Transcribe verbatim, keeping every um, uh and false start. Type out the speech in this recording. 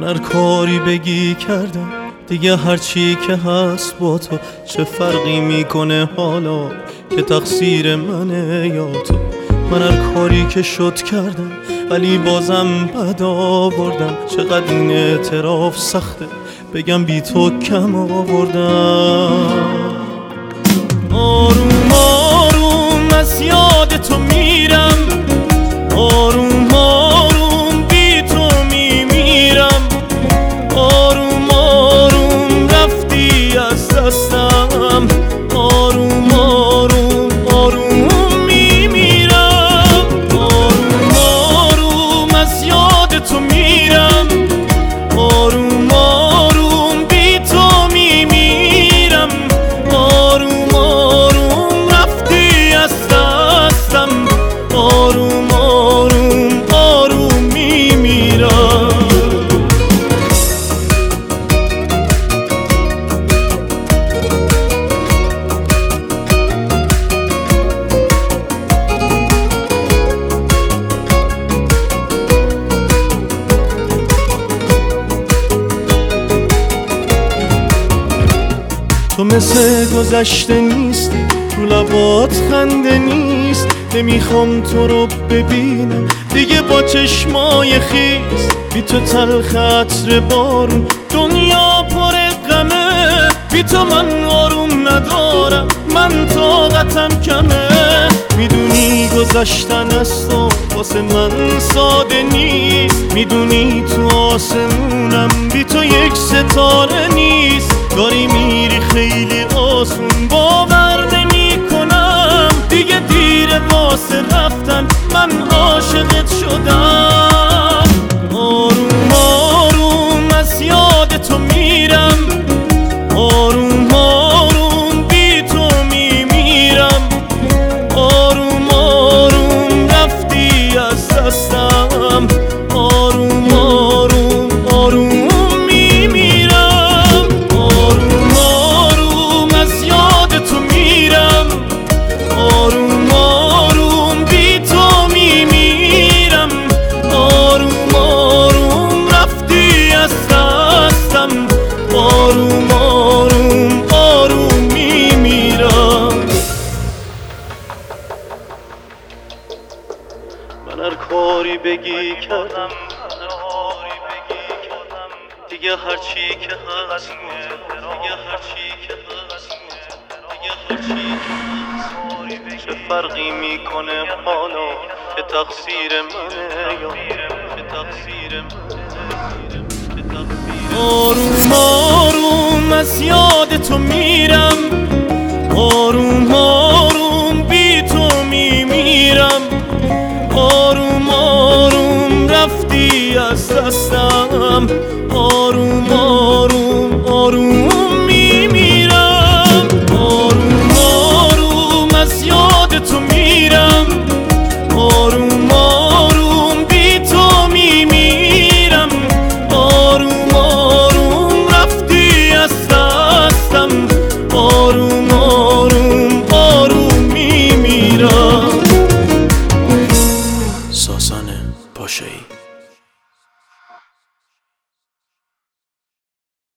من هر کاری بگی کردم دیگه، هرچی که هست با تو چه فرقی میکنه حالا که تقصیر منه یا تو. من هر کاری که شد کردم ولی بازم بد آوردم. چقدر این اعتراف سخته بگم بی تو کم آوردم. آروم آروم از یاد تو میرم، آروم آروم بی تو میمیرم. آروم آروم رفتی از دستم، آروم آروم آروم میمیرم. آروم آروم از یاد تو میرم، آروم آروم بی تو میمیرم. آروم آروم رفتی از دستم، آروم آروم آروم میمیرم. تو مثل گذشته نیستی، تو لبات خنده نیست. نمیخوام تو رو ببینم دیگه با چشمای خیس. بی تو تلخ عطر بارون، دنیا پر غمه. بی تو من آروم ندارم، من طاقتم کمه. میدونی گذشتن از تو واسه من ساده نیست. میدونی تو آسمونم بی تو یک ستاره نیست. داری میری خیلی آسون، باور نمی کنم دیگه دیره واسه رفتن. من عاشقت شدم. آروم آروم از یاد تو میرم، آروم آروم بی تو میمیرم. آروم آروم رفتی از دستم، آروم آروم آروم میمیرم. آروم آروم از یاد تو میرم، آروم آروم بی تو میمیرم. آروم آروم رفتی از دستم، آروم آروم آروم میمیرم. من هر کاری بگی کردم دیگه، هرچی که هست دیگه، هرچی که هست دیگه، هرچی که هست چه فرقی میکنه حالا که تقصیر منه یا که تقصیر منه. آروم آروم از یاد تو میرم، آروم آروم بی تو میمیرم. آروم آروم رفتی از دستم،